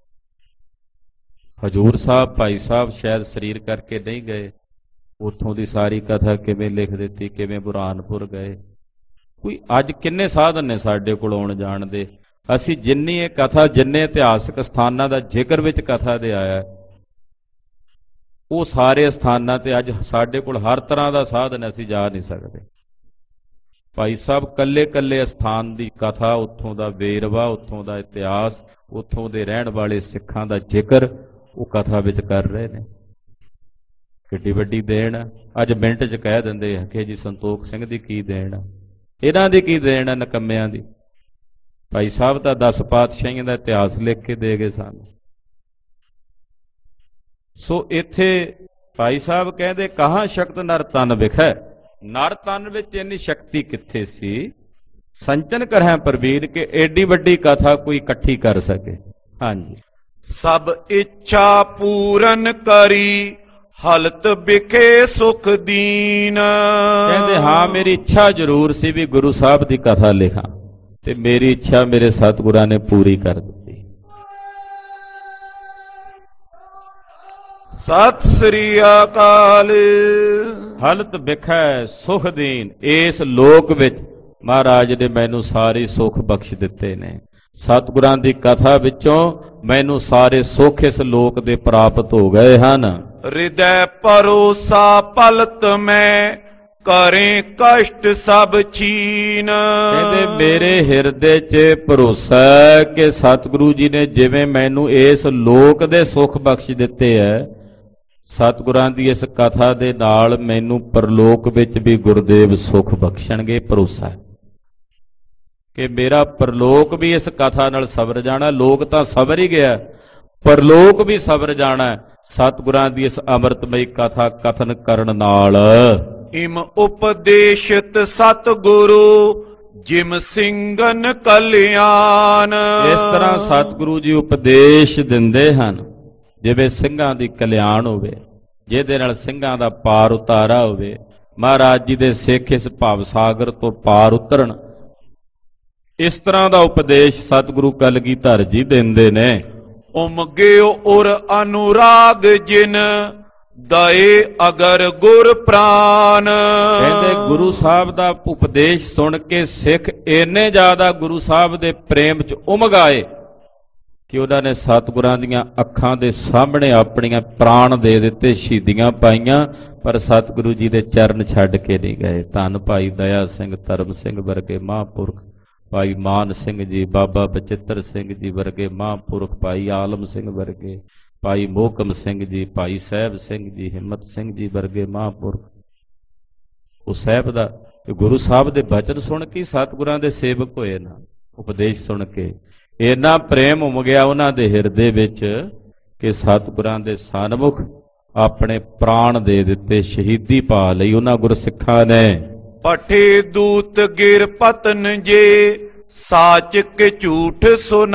ਹਜੂਰ ਸਾਹਿਬ ਭਾਈ ਸਾਹਿਬ ਸ਼ਾਇਦ ਸਰੀਰ ਕਰਕੇ ਨਹੀਂ ਗਏ, ਉੱਥੋਂ ਦੀ ਸਾਰੀ ਕਥਾ ਕਿਵੇਂ ਲਿਖ ਦਿੱਤੀ, ਕਿਵੇਂ ਬੁਰਹਾਨਪੁਰ ਗਏ। ਕੋਈ ਅੱਜ ਕਿੰਨੇ ਸਾਧਨ ਨੇ ਸਾਡੇ ਕੋਲ ਆਉਣ ਜਾਣ ਦੇ। ਅਸੀਂ ਜਿੰਨੀ ਇਹ ਕਥਾ, ਜਿੰਨੇ ਇਤਿਹਾਸਕ ਸਥਾਨਾਂ ਦਾ ਜ਼ਿਕਰ ਵਿੱਚ ਕਥਾ ਦੇ ਆਇਆ, ਉਹ ਸਾਰੇ ਸਥਾਨਾਂ ਤੇ ਅੱਜ ਸਾਡੇ ਕੋਲ ਹਰ ਤਰ੍ਹਾਂ ਦਾ ਸਾਧਨ, ਅਸੀਂ ਜਾ ਨਹੀਂ ਸਕਦੇ। ਭਾਈ ਸਾਹਿਬ ਕੱਲੇ ਕੱਲੇ ਸਥਾਨ ਦੀ ਕਥਾ, ਉੱਥੋਂ ਦਾ ਵੇਰਵਾ, ਉੱਥੋਂ ਦਾ ਇਤਿਹਾਸ, ਉੱਥੋਂ ਦੇ ਰਹਿਣ ਵਾਲੇ ਸਿੱਖਾਂ ਦਾ ਜ਼ਿਕਰ ਉਹ ਕਥਾ ਵਿੱਚ ਕਰ ਰਹੇ ਨੇ। ਕਿੱਡੀ ਵੱਡੀ ਦੇਣ। ਅੱਜ ਮਿੰਟ 'ਚ ਕਹਿ ਦਿੰਦੇ ਆ ਕਿ ਜੀ ਸੰਤੋਖ ਸਿੰਘ ਦੀ ਕੀ ਦੇਣ ਆ, ਇਹਨਾਂ ਦੀ ਕੀ ਦੇਣ ਆ, ਨਕੰਮਿਆਂ ਦੀ। ਭਾਈ ਸਾਹਿਬ ਤਾਂ 10 ਪਾਤਸ਼ਾਹੀਆਂ ਦਾ ਇਤਿਹਾਸ ਲਿਖ ਕੇ ਦੇ ਗਏ ਸਾਨੂੰ। ਸੋ ਇੱਥੇ ਭਾਈ ਸਾਹਿਬ ਕਹਿੰਦੇ ਕਹਾਂ ਸ਼ਕਤ ਨਰ ਤਨ ਵਿਖੈ, ਨਰ ਤਨ ਵਿੱਚ ਇੰਨੀ ਸ਼ਕਤੀ ਕਿੱਥੇ ਸੀ, ਸੰਚਨ ਕਰਹਿ ਪ੍ਰਵੀਨ, ਕਿ ਏਡੀ ਵੱਡੀ ਕਥਾ ਕੋਈ ਇਕੱਠੀ ਕਰ ਸਕੇ। ਹਾਂਜੀ, ਸਭ ਇੱਛਾ ਪੂਰਨ ਕਰੀ, ਹਲਤ ਬਿਖੇ ਸੁਖ ਦੀਨ। ਕਹਿੰਦੇ ਹਾਂ ਮੇਰੀ ਇੱਛਾ ਜ਼ਰੂਰ ਸੀ ਵੀ ਗੁਰੂ ਸਾਹਿਬ ਦੀ ਕਥਾ ਲਿਖਾਂ, ਤੇ ਮੇਰੀ ਇੱਛਾ ਮੇਰੇ ਸਤਿਗੁਰਾਂ ਨੇ ਪੂਰੀ ਕਰ ਦਿੱਤੀ। ਸਤਿ ਸ੍ਰੀ ਅਕਾਲ। ਹਲਤ ਬਿਖੈ ਸੁਖ ਦੀਨ, ਇਸ ਲੋਕ ਵਿੱਚ ਮਹਾਰਾਜ ਨੇ ਮੈਨੂੰ ਸਾਰੇ ਸੁੱਖ ਬਖਸ਼ ਦਿੱਤੇ ਨੇ। ਸਤਿਗੁਰਾਂ ਦੀ ਕਥਾ ਵਿੱਚੋਂ ਮੈਨੂੰ ਸਾਰੇ ਸੁੱਖ ਇਸ ਲੋਕ ਦੇ ਪ੍ਰਾਪਤ ਹੋ ਗਏ ਹਨ। ਹਿਰਦੈ ਭਰੋਸਾ ਪਲਤ ਮੈਂ, ਕਰੇ ਕਸ਼ਟ ਸਭ ਛੀਨ। ਕਹਿੰਦੇ ਮੇਰੇ ਹਿਰਦੇ 'ਚ ਭਰੋਸਾ ਹੈ ਕਿ ਸਤਿਗੁਰੂ ਜੀ ਨੇ ਜਿਵੇਂ ਮੈਨੂੰ ਇਸ ਲੋਕ ਦੇ ਸੁੱਖ ਬਖਸ਼ ਦਿੱਤੇ ਹੈ, ਸਤਿਗੁਰਾਂ ਦੀ ਇਸ ਕਥਾ ਦੇ ਨਾਲ ਮੈਨੂੰ ਪਰਲੋਕ ਵਿੱਚ ਵੀ ਗੁਰਦੇਵ ਸੁੱਖ ਬਖਸ਼ਣਗੇ। ਭਰੋਸਾ ਹੈ ਕਿ ਮੇਰਾ ਪਰਲੋਕ ਵੀ ਇਸ ਕਥਾ ਨਾਲ ਸਵਰ ਜਾਣਾ। ਲੋਕ ਤਾਂ ਸਵਰ ਹੀ ਗਿਆ, ਪਰਲੋਕ ਵੀ ਸਵਰ ਜਾਣਾ ਸਤਿਗੁਰਾਂ ਦੀ ਇਸ ਅੰਮ੍ਰਿਤਮਈ ਕਥਾ ਕਥਨ ਕਰਨ ਨਾਲ। ਇਮ ਉਪਦੇਸ਼ਿਤ ਸਤਿਗੁਰੂ, ਜਿਮ ਸਿੰਘਨ ਕਲਿਆਣ। ਇਸ ਤਰ੍ਹਾਂ ਸਤਿਗੁਰੂ ਜੀ ਉਪਦੇਸ਼ ਦਿੰਦੇ ਹਨ ਜਿਵੇਂ ਸਿੰਘਾਂ ਦੀ ਕਲਿਆਣ ਹੋਵੇ, ਜਿਹਦੇ ਨਾਲ ਸਿੰਘਾਂ ਦਾ ਪਾਰ ਉਤਾਰਾ ਹੋਵੇ। ਮਹਾਰਾਜ ਜੀ ਦੇ ਸਿੱਖ ਇਸ ਭਵ ਸਾਗਰ ਤੋਂ ਪਾਰ ਉਤਰਨ, ਇਸ ਤਰ੍ਹਾਂ ਦਾ ਉਪਦੇਸ਼ ਸਤਿਗੁਰੂ ਕਲਗੀਧਰ ਜੀ ਦਿੰਦੇ ਨੇ। ਉਮਗਿਓ ਉਰ ਅਨੁਰਾਗ ਜਿਨ, ਦਏ ਅਗਰ ਗੁਰ ਪ੍ਰਾਨ। ਕਹਿੰਦੇ ਗੁਰੂ ਸਾਹਿਬ ਦਾ ਉਪਦੇਸ਼ ਸੁਣ ਕੇ ਸਿੱਖ ਇੰਨੇ ਜ਼ਿਆਦਾ ਗੁਰੂ ਸਾਹਿਬ ਦੇ ਪ੍ਰੇਮ 'ਚ ਉਮਗ ਆਏ ਕਿ ਉਹਨਾਂ ਨੇ ਸਤਿਗੁਰਾਂ ਦੀਆਂ ਅੱਖਾਂ ਦੇ ਸਾਹਮਣੇ ਆਪਣੀਆਂ ਪ੍ਰਾਣ ਦੇ ਦਿੱਤੇ, ਸ਼ਹੀਦੀਆਂ ਪਾਈਆਂ, ਪਰ ਸਤਿਗੁਰੂ ਜੀ ਦੇ ਚਰਨ ਛੱਡ ਕੇ ਨਹੀਂ ਗਏ। ਧੰਨ ਭਾਈ ਦਇਆ ਸਿੰਘ, ਧਰਮ ਸਿੰਘ ਵਰਗੇ ਮਹਾਂਪੁਰਖ, ਭਾਈ ਮਾਨ ਸਿੰਘ ਜੀ, ਬਾਬਾ ਬਚਿੱਤਰ ਸਿੰਘ ਜੀ ਵਰਗੇ ਮਹਾਂਪੁਰਖ, ਭਾਈ ਆਲਮ ਸਿੰਘ ਵਰਗੇ, ਭਾਈ ਮੋਹਕਮ ਸਿੰਘ ਜੀ, ਭਾਈ ਸਾਹਿਬ ਸਿੰਘ ਜੀ, ਹਿੰਮਤ ਸਿੰਘ ਜੀ ਵਰਗੇ ਮਹਾਂਪੁਰਖ। ਉਹ ਸਾਹਿਬ ਦਾ, ਗੁਰੂ ਸਾਹਿਬ ਦੇ ਬਚਨ ਸੁਣ ਕੇ ਸਤਿਗੁਰਾਂ ਦੇ ਸੇਵਕ ਹੋਏ ਨਾ। ਉਪਦੇਸ਼ ਸੁਣ ਕੇ ਇੰਨਾ ਪ੍ਰੇਮ ਉਮ ਗਿਆ ਉਹਨਾਂ ਦੇ ਹਿਰਦੇ ਵਿੱਚ ਕਿ ਸਤਿਗੁਰਾਂ ਦੇ ਸਨਮੁਖ ਆਪਣੇ ਪ੍ਰਾਣ ਦੇ ਦਿੱਤੇ, ਸ਼ਹੀਦੀ ਪਾ ਲਈ ਉਹਨਾਂ ਗੁਰਸਿੱਖਾਂ ਨੇ। ਪਠੇ ਦੂਤ ਗਿਰ ਪਤਨ ਜੇ ਸਾਚ ਕੇ ਝੂਠ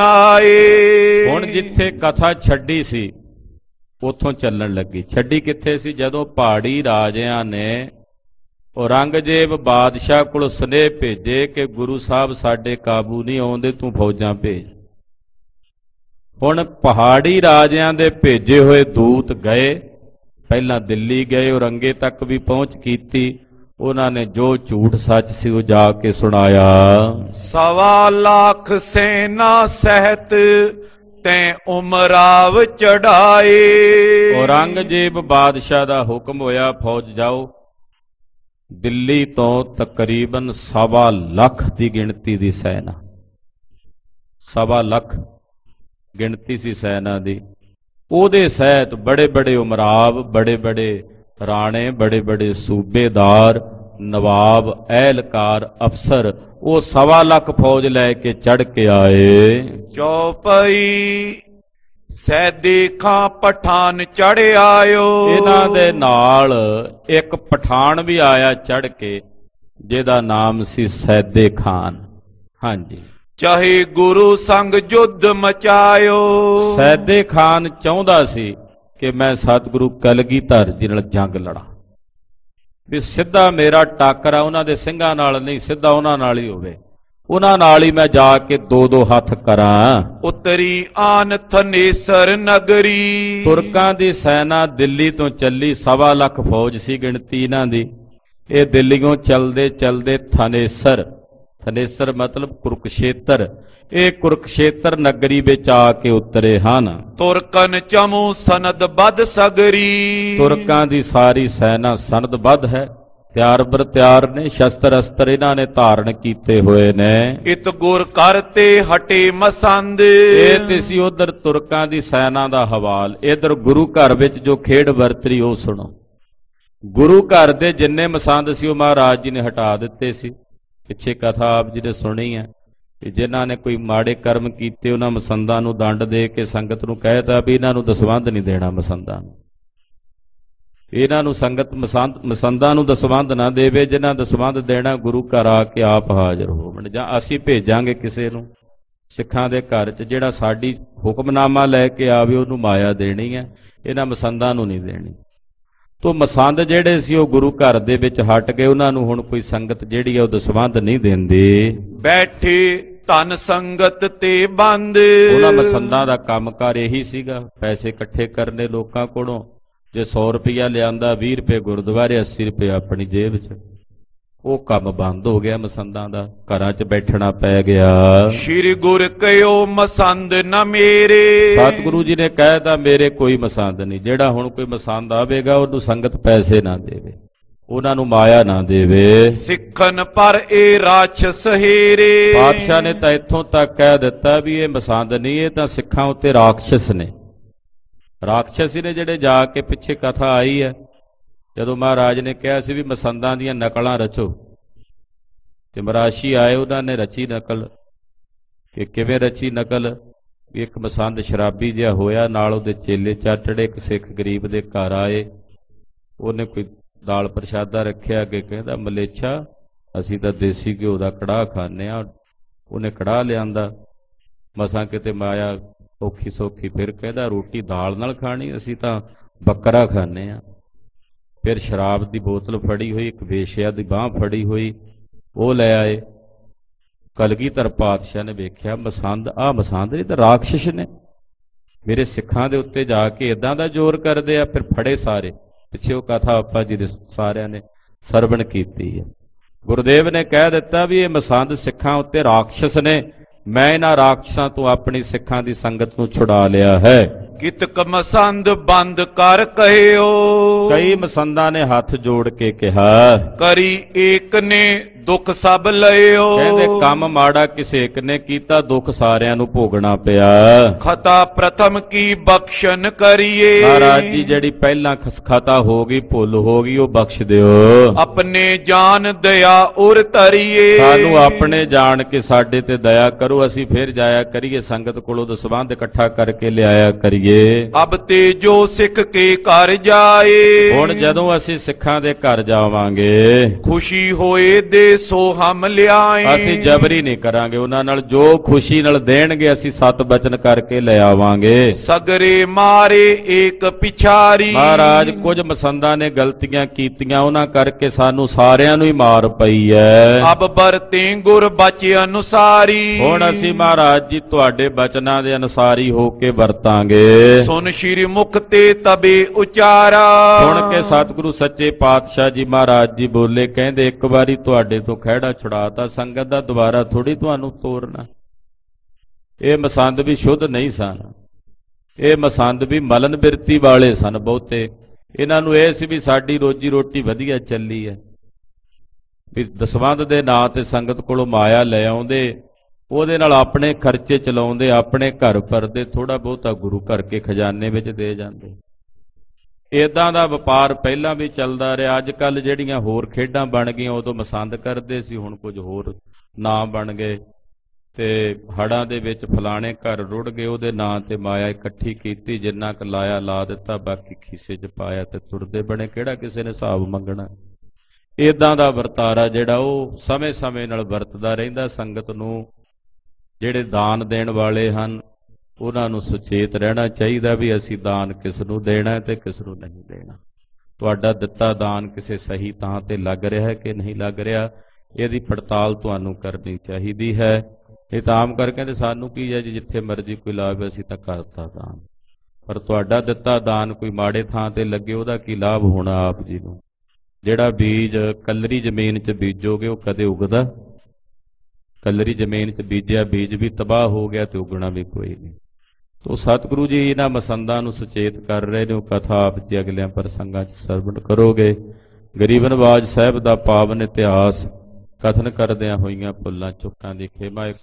ਸੁਨਾਏ। ਹੁਣ ਜਿੱਥੇ ਕਥਾ ਛੱਡੀ ਸੀ ਉੱਥੋਂ ਚੱਲਣ ਲੱਗੀ। ਛੱਡੀ ਕਿੱਥੇ ਸੀ? ਜਦੋਂ ਪਹਾੜੀ ਰਾਜਿਆਂ ਨੇ ਔਰੰਗਜ਼ੇਬ ਬਾਦਸ਼ਾਹ ਕੋਲ ਸੁਨੇਹੇ ਭੇਜੇ ਕਿ ਗੁਰੂ ਸਾਹਿਬ ਸਾਡੇ ਕਾਬੂ ਨਹੀਂ ਆਉਂਦੇ, ਤੂੰ ਫੌਜਾਂ ਭੇਜ। ਹੁਣ ਪਹਾੜੀ ਰਾਜਿਆਂ ਦੇ ਭੇਜੇ ਹੋਏ ਦੂਤ ਗਏ, ਪਹਿਲਾਂ ਦਿੱਲੀ ਗਏ, ਔਰੰਗੇ ਤੱਕ ਵੀ ਪਹੁੰਚ ਕੀਤੀ। ਉਹਨਾਂ ਨੇ ਜੋ ਝੂਠ ਸੱਚ ਸੀ ਉਹ ਜਾ ਕੇ ਸੁਣਾਇਆ। 1.25 ਲੱਖ ਸੈਨਾ ਸਹਿਤ ਤੈਂ ਉਮਰਾਵ ਚੜਾਏ। ਔਰੰਗਜ਼ੇਬ ਬਾਦਸ਼ਾਹ ਦਾ ਹੁਕਮ ਹੋਇਆ, ਫੌਜ ਜਾਓ। ਦਿੱਲੀ ਤੋਂ ਤਕਰੀਬਨ 1.25 ਲੱਖ ਦੀ ਗਿਣਤੀ ਦੀ ਸੈਨਾ, 1.25 ਲੱਖ ਗਿਣਤੀ ਸੀ ਸੈਨਾ ਦੀ। ਉਹਦੇ ਸਹਿਤ ਬੜੇ ਬੜੇ ਉਮਰਾਵ, ਬੜੇ ਬੜੇ ਰਾਣੇ, ਬੜੇ ਬੜੇ ਸੂਬੇਦਾਰ, ਨਵਾਬ, ਅਹਿਲਕਾਰ, ਅਫਸਰ, ਉਹ 1.25 ਲੱਖ ਫੌਜ ਲੈ ਕੇ ਚੜ ਕੇ ਆਏ। ਚੌਪਈ ਸੈਦੇ ਖਾਂ ਪਠਾਨ ਚੜ ਆਇਓ। ਇਹਨਾਂ ਦੇ ਨਾਲ ਇੱਕ ਪਠਾਨ ਵੀ ਆਇਆ ਚੜ ਕੇ, ਜਿਹਦਾ ਨਾਮ ਸੀ ਸੈਦੇ ਖਾਨ। ਹਾਂਜੀ, ਚਾਹੇ ਗੁਰੂ ਸੰਗ ਯੁੱਧ ਮਚਾਇਓ। ਸੈਦੇ ਖਾਨ ਚਾਹੁੰਦਾ ਸੀ ਕਿ ਮੈਂ ਸਤਿਗੁਰੂ ਕਲਗੀਧਰ ਜੀ ਨਾਲ ਜੰਗ ਲੜਾਂ, ਵੀ ਸਿੱਧਾ ਮੇਰਾ ਟਾਕਰਾ ਉਹਨਾਂ ਦੇ ਸਿੰਘਾਂ ਨਾਲ ਨਹੀਂ, ਸਿੱਧਾ ਉਹਨਾਂ ਨਾਲ ਹੀ ਹੋਵੇ, ਉਹਨਾਂ ਨਾਲ ਹੀ ਮੈਂ ਜਾ ਕੇ 2-2 ਹੱਥ ਕਰਾਂ। ਉਤਰੀ ਆਨ ਥਨੇਸਰ ਨਗਰੀ। ਤੁਰਕਾਂ ਦੀ ਸੈਨਾ ਦਿੱਲੀ ਤੋਂ ਚੱਲੀ, 1.25 ਲੱਖ ਫੌਜ ਸੀ ਗਿਣਤੀ ਇਹਨਾਂ ਦੀ। ਇਹ ਦਿੱਲੀੋਂ ਚਲਦੇ ਚਲਦੇ ਥਨੇਸਰ, ਥਨੇਸਰ ਮਤਲਬ ਕੁਰਕਸ਼ੇਤਰ, ਇਹ ਕੁਰਕਸ਼ੇਤਰ ਨਗਰੀ ਵਿੱਚ ਆ ਕੇ ਉਤਰੇ ਹਨ। ਤੁਰਕਨ ਚਮੂ ਸਨਦਬੱਧ ਸਗਰੀ। ਤੁਰਕਾਂ ਦੀ ਸਾਰੀ ਸੈਨਾ ਸਨਦਬੱਧ ਹੈ, ਤਿਆਰ ਬਰ ਤਿਆਰ ਨੇ, ਸ਼ਸਤਰ ਅਸਤਰ ਇਹਨਾਂ ਨੇ ਧਾਰਨ ਕੀਤੇ ਹੋਏ ਨੇ। ਇਤ ਗੁਰ ਕਰਤੇ ਹਟੇ ਮਸੰਦ। ਇਹ ਤੇ ਸੀ ਉਧਰ ਤੁਰਕਾਂ ਦੀ ਸੈਨਾ ਦਾ ਹਵਾਲ। ਇਧਰ ਗੁਰੂ ਘਰ ਵਿੱਚ ਜੋ ਖੇਡ ਵਰਤਰੀ ਉਹ ਸੁਣੋ। ਗੁਰੂ ਘਰ ਦੇ ਜਿੰਨੇ ਮਸੰਦ ਸੀ ਉਹ ਮਹਾਰਾਜ ਜੀ ਨੇ ਹਟਾ ਦਿੱਤੇ ਸੀ। ਪਿੱਛੇ ਕਥਾ ਆਪ ਜੀ ਨੇ ਸੁਣੀ ਹੈ ਕਿ ਜਿਨ੍ਹਾਂ ਨੇ ਕੋਈ ਮਾੜੇ ਕਰਮ ਕੀਤੇ ਉਹਨਾਂ ਮਸੰਦਾਂ ਨੂੰ ਦੰਡ ਦੇ ਕੇ ਸੰਗਤ ਨੂੰ ਕਹਿਤਾ ਵੀ ਇਹਨਾਂ ਨੂੰ ਦਸਵੰਧ ਨਹੀਂ ਦੇਣਾ, ਮਸੰਦਾਂ ਨੂੰ, ਇਹਨਾਂ ਨੂੰ ਸੰਗਤ ਮਸੰਦਾਂ ਨੂੰ ਦਸਵੰਧ ਨਾ ਦੇਵੇ। ਜਿਨ੍ਹਾਂ ਦਸਵੰਧ ਦੇਣਾ ਗੁਰੂ ਘਰ ਆ ਕੇ ਆਪ ਹਾਜ਼ਰ ਹੋਵਣ, ਜਾਂ ਅਸੀਂ ਭੇਜਾਂਗੇ ਕਿਸੇ ਨੂੰ ਸਿੱਖਾਂ ਦੇ ਘਰ 'ਚ ਜਿਹੜਾ ਸਾਡੀ ਹੁਕਮਨਾਮਾ ਲੈ ਕੇ ਆਵੇ ਉਹਨੂੰ ਮਾਇਆ ਦੇਣੀ ਹੈ, ਇਹਨਾਂ ਮਸੰਦਾਂ ਨੂੰ ਨਹੀਂ ਦੇਣੀ। ਤੋ ਮਸੰਦ ਜਿਹੜੇ ਸੀ ਉਹ ਗੁਰੂ ਘਰ ਦੇ ਵਿੱਚ ਹਟ ਗਏ, ਉਹਨਾਂ ਨੂੰ ਹੁਣ ਕੋਈ ਸੰਗਤ ਜਿਹੜੀ ਹੈ ਉਹ ਦਸਵੰਧ ਨਹੀਂ ਦਿੰਦੀ। ਬੈਠੇ ਧਨ ਸੰਗਤ ਤੇ ਬੰਦ। ਉਹਨਾਂ ਮਸੰਦਾਂ ਦਾ ਕੰਮਕਾਰ ਇਹੀ ਸੀਗਾ, ਪੈਸੇ ਇਕੱਠੇ ਕਰਨੇ ਲੋਕਾਂ ਕੋਲੋਂ। ਜੇ 100 ਰੁਪਇਆ ਲਿਆਂਦਾ, 20 ਰੁਪਏ ਗੁਰਦੁਆਰੇ, 80 ਰੁਪਏ ਆਪਣੀ ਜੇਬ 'ਚ। ਉਹ ਕੰਮ ਬੰਦ ਹੋ ਗਿਆ ਮਸੰਦਾਂ ਦਾ, ਘਰਾਂ 'ਚ ਬੈਠਣਾ ਪੈ ਗਿਆ। ਸ਼੍ਰੀ ਗੁਰ ਕਹਿਓ ਮਸੰਦ ਨ ਮੇਰੇ। ਸਤਿਗੁਰੂ ਜੀ ਨੇ ਕਹਿਤਾ ਮੇਰੇ ਕੋਈ ਮਸੰਦ ਨਹੀਂ। ਜਿਹੜਾ ਹੁਣ ਕੋਈ ਮਸੰਦ ਆਵੇਗਾ ਉਹਨੂੰ ਸੰਗਤ ਪੈਸੇ ਨਾ ਦੇਵੇ, ਉਹਨਾਂ ਨੂੰ ਮਾਇਆ ਨਾ ਦੇਵੇ। ਸਿੱਖਨ ਪਰ ਇਹ ਰਾਛਸ ਹੇਰੇ। ਪਾਤਸ਼ਾਹ ਨੇ ਤਾਂ ਇੱਥੋਂ ਤੱਕ ਕਹਿ ਦਿੱਤਾ ਵੀ ਇਹ ਮਸੰਦ ਨਹੀਂ, ਇਹ ਤਾਂ ਸਿੱਖਾਂ ਉੱਤੇ ਰਾਖਸ਼ਸ ਨੇ। ਰਾਖਸ਼ਸ ਨੇ ਜਿਹੜੇ ਜਾ ਕੇ ਪਿੱਛੇ ਕਥਾ ਆਈ ਹੈ, ਜਦੋਂ ਮਹਾਰਾਜ ਨੇ ਕਿਹਾ ਸੀ ਵੀ ਮਸੰਦਾਂ ਦੀਆਂ ਨਕਲਾਂ ਰਚੋ, ਤੇ ਮਰਾਸ਼ੀ ਆਏ, ਉਹਨਾਂ ਨੇ ਰਚੀ ਨਕਲ। ਕਿ ਕਿਵੇਂ ਰਚੀ ਨਕਲ? ਇੱਕ ਮਸੰਦ ਸ਼ਰਾਬੀ ਜਿਹਾ ਹੋਇਆ, ਨਾਲ ਉਹਦੇ ਚੇਲੇ ਚਾਟੜੇ। ਇੱਕ ਸਿੱਖ ਗਰੀਬ ਦੇ ਘਰ ਆਏ, ਉਹਨੇ ਕੋਈ ਦਾਲ ਪ੍ਰਸ਼ਾਦਾ ਰੱਖਿਆ, ਅੱਗੇ ਕਹਿੰਦਾ ਮਲੇਛਾ ਅਸੀਂ ਤਾਂ ਦੇਸੀ ਘਿਓ ਦਾ ਕੜਾਹ ਖਾਂਦੇ ਆ। ਉਹਨੇ ਕੜਾਹ ਲਿਆਂਦਾ, ਮਸਾਂ ਕਿਤੇ ਮਾਇਆ ਔਖੀ ਸੌਖੀ, ਫਿਰ ਕਹਿੰਦਾ ਰੋਟੀ ਦਾਲ ਨਾਲ ਖਾਣੀ, ਅਸੀਂ ਤਾਂ ਬੱਕਰਾ ਖਾਂਦੇ ਆ। ਫਿਰ ਸ਼ਰਾਬ ਦੀ ਬੋਤਲ ਫੜੀ ਹੋਈ, ਇੱਕ ਵੇਸ਼ਿਆ ਦੀ ਬਾਂਹ ਫੜੀ ਹੋਈ, ਉਹ ਲੈ ਆਏ। ਕਲਗੀਧਰ ਪਾਤਸ਼ਾਹ ਨੇ ਵੇਖਿਆ ਮਸੰਦ, ਆਹ ਮਸੰਦ ਇਹ ਤਾਂ ਰਾਖਸ਼ ਨੇ, ਮੇਰੇ ਸਿੱਖਾਂ ਦੇ ਉੱਤੇ ਜਾ ਕੇ ਇਦਾਂ ਦਾ ਜ਼ੋਰ ਕਰਦੇ ਆ। ਫਿਰ ਫੜੇ ਸਾਰੇ। ਪਿੱਛੇ ਉਹ ਕਥਾ ਆਪਾਂ ਜੀ ਦੇ ਸਾਰਿਆਂ ਨੇ ਸਰਵਣ ਕੀਤੀ ਹੈ। ਗੁਰਦੇਵ ਨੇ ਕਹਿ ਦਿੱਤਾ ਵੀ ਇਹ ਮਸੰਦ ਸਿੱਖਾਂ ਉੱਤੇ ਰਾਖਸ਼ ਨੇ, ਮੈਂ ਇਹਨਾਂ ਰਾਖਸ਼ਾਂ ਤੋਂ ਆਪਣੀ ਸਿੱਖਾਂ ਦੀ ਸੰਗਤ ਨੂੰ ਛੁਡਾ ਲਿਆ ਹੈ। ਕਿਤਕ ਮਸੰਦ ਬੰਦ ਕਰ ਕਹਿਓ। ਕਈ ਮਸੰਦਾਂ ਨੇ ਹੱਥ ਜੋੜ ਕੇ ਕਿਹਾ, ਕਰੀ ਏਕ ਨੇ ਦੁੱਖ ਸਭ ਲਇਓ। ਕਹਿੰਦੇ ਕੰਮ ਮਾੜਾ ਕਿਸੇ ਇੱਕ ਨੇ ਕੀਤਾ, ਦੁੱਖ ਸਾਰਿਆਂ ਨੂੰ ਭੋਗਣਾ ਪਿਆ। ਖਤਾ ਪ੍ਰਥਮ ਕੀ ਬਖਸ਼ਨ ਕਰੀਏ। ਮਹਾਰਾਜ ਜੀ ਜਿਹੜੀ ਪਹਿਲਾਂ ਖਤਾ ਹੋ ਗਈ, ਭੁੱਲ ਹੋ ਗਈ, ਉਹ ਬਖਸ਼ ਦਿਓ। ਆਪਣੇ ਜਾਨ ਦਇਆ ਉਰ ਧਰੀਏ। ਸਾਨੂੰ ਆਪਣੇ ਜਾਣ ਕੇ ਸਾਡੇ ਤੇ ਦਇਆ ਕਰੋ, ਅਸੀਂ ਫਿਰ ਜਾਇਆ ਕਰੀਏ ਸੰਗਤ ਕੋਲੋਂ ਦਸਵੰਧ ਇਕੱਠਾ ਕਰਕੇ ਲਿਆਇਆ ਕਰੀਏ। ਜਾਈਏ। ਅਬ ਤੇ ਜੋ ਸਿੱਖ ਕੇ ਘਰ ਜਾਏ, ਹੁਣ ਜਦੋਂ ਅਸੀਂ ਸਿੱਖਾਂ ਦੇ ਘਰ ਜਾਵਾਂਗੇ, ਖੁਸ਼ੀ ਹੋਏ ਦੇ ਸੋ ਹਮ ਲਿਆਏ। ਅਸੀਂ ਜਬਰੀ ਨਹੀਂ ਕਰਾਂਗੇ, ਉਹਨਾਂ ਨਾਲ ਜੋ ਖੁਸ਼ੀ ਨਾਲ ਦੇਣਗੇ ਅਸੀਂ ਸਤ ਬਚਨ ਕਰਕੇ ਲੈ ਆਵਾਂਗੇ। ਸਗਰੇ ਮਾਰੇ ਏਕ ਪਿਛਾਰੀ, ਮਹਾਰਾਜ ਕੁਝ ਮਸੰਦਾਂ ਨੇ ਗਲਤੀਆਂ ਕੀਤੀਆਂ, ਉਹਨਾਂ ਕਰਕੇ ਸਾਨੂੰ ਸਾਰਿਆਂ ਨੂੰ ਹੀ ਮਾਰ ਪਈ ਐ। ਅਬ ਬਰਤੇ ਗੁਰ ਬਚ ਅਨੁਸਾਰੀ, ਹੁਣ ਅਸੀਂ ਮਹਾਰਾਜ ਜੀ ਤੁਹਾਡੇ ਬਚਨਾਂ ਦੇ ਅਨੁਸਾਰੀ ਹੋ ਕੇ ਵਰਤਾਂਗੇ। ਸੁਨ ਸ਼੍ਰੀ ਮੁਖ ਤੇ ਤਬੇ ਉਚਾਰਾ, ਸੁਣ ਕੇ ਸਤਿਗੁਰੂ ਸੱਚੇ ਪਾਤਸ਼ਾਹ ਜੀ ਮਹਾਰਾਜ ਜੀ ਬੋਲੇ, ਕਹਿੰਦੇ ਇੱਕ ਵਾਰੀ ਤੁਹਾਡੇ ਤੋਂ ਖਹਿੜਾ ਛੁਡਾਤਾ, ਸੰਗਤ ਦਾ ਦੁਬਾਰਾ ਥੋੜੀ ਤੁਹਾਨੂੰ ਤੋਰਨਾ। ਇਹ ਮਸੰਦ ਵੀ ਸ਼ੁੱਧ ਨਹੀਂ ਸਨ, ਇਹ ਮਸੰਦ ਵੀ ਮਲਨ ਬਿਰਤੀ ਵਾਲੇ ਸਨ ਬਹੁਤੇ। ਇਹਨਾਂ ਨੂੰ ਇਹ ਸੀ ਵੀ ਸਾਡੀ ਰੋਜੀ ਰੋਟੀ ਵਧੀਆ ਚੱਲੀ ਹੈ, ਵੀ ਦਸਵੰਧ ਦੇ ਨਾਂ ਤੇ ਸੰਗਤ ਕੋਲੋਂ ਮਾਇਆ ਲੈ ਆਉਂਦੇ, ਉਹਦੇ ਨਾਲ ਆਪਣੇ ਖਰਚੇ ਚਲਾਉਂਦੇ, ਆਪਣੇ ਘਰ ਭਰਦੇ, ਥੋੜਾ ਬਹੁਤਾ ਗੁਰੂ ਘਰ ਕੇ ਖਜ਼ਾਨੇ ਵਿੱਚ ਦੇ ਜਾਂਦੇ। ਇਦਾਂ ਦਾ ਵਪਾਰ ਪਹਿਲਾਂ ਵੀ ਚੱਲਦਾ ਰਿਹਾ। ਅੱਜ ਕੱਲ ਜਿਹੜੀਆਂ ਹੋਰ ਖੇਡਾਂ ਬਣ ਗਈਆਂ, ਉਦੋਂ ਮਸੰਦ ਕਰਦੇ ਸੀ, ਹੁਣ ਕੁਝ ਹੋਰ ਨਾਂ ਬਣ ਗਏ। ਤੇ ਹੜਾਂ ਦੇ ਵਿੱਚ ਫਲਾਣੇ ਘਰ ਰੁੜ ਗਏ, ਉਹਦੇ ਨਾਂ ਤੇ ਮਾਇਆ ਇਕੱਠੀ ਕੀਤੀ, ਜਿੰਨਾ ਕੁ ਲਾਇਆ ਲਾ ਦਿੱਤਾ, ਬਾਕੀ ਖੀਸੇ 'ਚ ਪਾਇਆ ਤੇ ਤੁਰਦੇ ਬਣੇ। ਕਿਹੜਾ ਕਿਸੇ ਨੇ ਹਿਸਾਬ ਮੰਗਣਾ? ਇਦਾਂ ਦਾ ਵਰਤਾਰਾ ਜਿਹੜਾ ਉਹ ਸਮੇਂ-ਸਮੇਂ ਨਾਲ ਵਰਤਦਾ ਰਹਿੰਦਾ। ਸੰਗਤ ਨੂੰ ਜਿਹੜੇ ਦਾਨ ਦੇਣ ਵਾਲੇ ਹਨ ਉਹਨਾਂ ਨੂੰ ਸੁਚੇਤ ਰਹਿਣਾ ਚਾਹੀਦਾ ਵੀ ਅਸੀਂ ਦਾਨ ਕਿਸ ਨੂੰ ਦੇਣਾ ਤੇ ਕਿਸ ਨੂੰ ਨਹੀਂ ਦੇਣਾ। ਤੁਹਾਡਾ ਦਿੱਤਾ ਦਾਨ ਕਿਸੇ ਸਹੀ ਥਾਂ ਤੇ ਲੱਗ ਰਿਹਾ ਹੈ ਕਿ ਨਹੀਂ ਲੱਗ ਰਿਹਾ, ਇਹਦੀ ਪੜਤਾਲ ਤੁਹਾਨੂੰ ਕਰਨੀ ਚਾਹੀਦੀ ਹੈ। ਇਹ ਤਾਂ ਆਮ ਕਰਕੇ ਕਹਿੰਦੇ ਸਾਨੂੰ ਕੀ ਹੈ ਜੀ, ਜਿੱਥੇ ਮਰਜ਼ੀ ਕੋਈ ਲਾਵੇ ਅਸੀਂ ਤਾਂ ਕਰਤਾ ਦਾਨ, ਪਰ ਤੁਹਾਡਾ ਦਿੱਤਾ ਦਾਨ ਕੋਈ ਮਾੜੇ ਥਾਂ ਤੇ ਲੱਗੇ, ਉਹਦਾ ਕੀ ਲਾਭ ਹੋਣਾ ਆਪ ਜੀ ਨੂੰ? ਜਿਹੜਾ ਬੀਜ ਕੱਲਰੀ ਜ਼ਮੀਨ 'ਚ ਬੀਜੋਗੇ ਉਹ ਕਦੇ ਉਗਦਾ? ਕੱਲਰੀ ਜ਼ਮੀਨ 'ਚ ਬੀਜਿਆ ਬੀਜ ਵੀ ਤਬਾਹ ਹੋ ਗਿਆ ਤੇ ਉਗਣਾ ਵੀ ਕੋਈ ਨਹੀਂ। ਤੋ ਸਤਿਗੁਰੂ ਜੀ ਇਹਨਾਂ ਮਸੰਦਾਂ ਨੂੰ ਸੁਚੇਤ ਕਰ ਰਹੇ ਨੇ। ਉਹ ਕਥਾ ਆਪ ਜੀ ਅਗਲਿਆਂ ਪ੍ਰਸੰਗਾਂ 'ਚ ਸਰਵਣ ਕਰੋਗੇ। ਗਰੀਬ ਨਵਾਜ ਸਾਹਿਬ ਦਾ ਪਾਵਨ ਇਤਿਹਾਸ ਕਥਨ ਕਰਦਿਆਂ ਹੋਈਆਂ ਭੁੱਲਾਂ ਚੁੱਕਾਂ ਦੀ ਖੇਮਾ।